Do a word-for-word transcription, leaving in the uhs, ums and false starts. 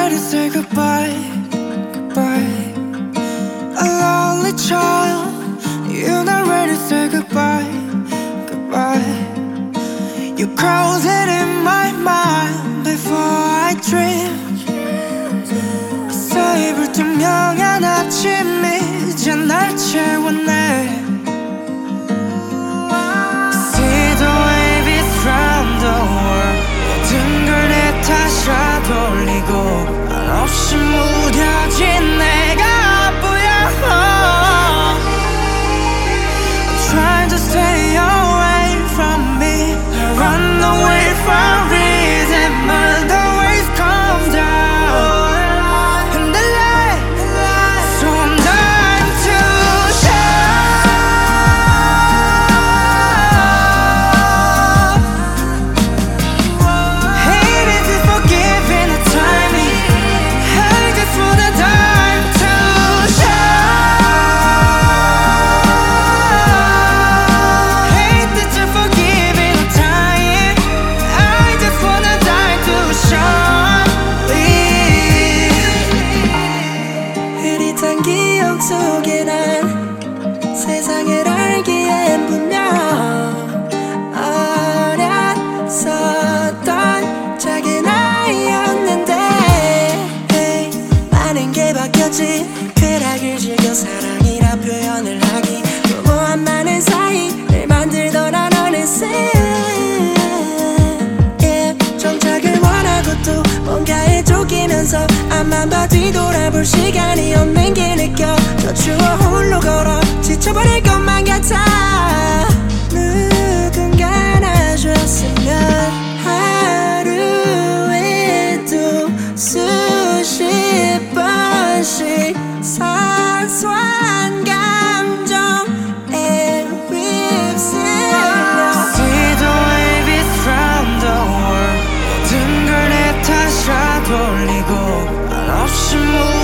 ready to say goodbye, goodbye. A lonely child, you're not ready to say goodbye, goodbye. You cross it in my mind before I dream. 서입을 투명한 아침이 이제 날 채웠네. See the waves round the world. 모든 걸 내 탓이라 돌리고 한없이 무뎌진 내가 보여. I'm trying to stay away from me. I run away from reason, but the waves come down. And the light, so I'm dying to shine. Hate if you forgiving the timing. I just wanna die to shine. Hate that you're forgiving the time. I just wanna die to shine. 흐릿한 기억 속에 난 세상을 알기엔 분명 어렸었던 작은 아이였는데 hey, 많은 게 바뀌었지. 쾌락을 즐겨 사랑이라 표현을 하기 무모한 많은 사이를 만들더라 어느새 yeah, 정착을 원하고 또 뭔가에 쫓기면서 앞만 봐 뒤돌아볼 시간이 없는 게 느껴져. 추워 홀로 걸어 지쳐버릴 것만 같아. 누군가 안아줬으면 하루에도 수십 번씩 사소한 감정에 휩쓸려. See the waves round the world. 모든 걸 내 탓이라 돌리고 한없이 무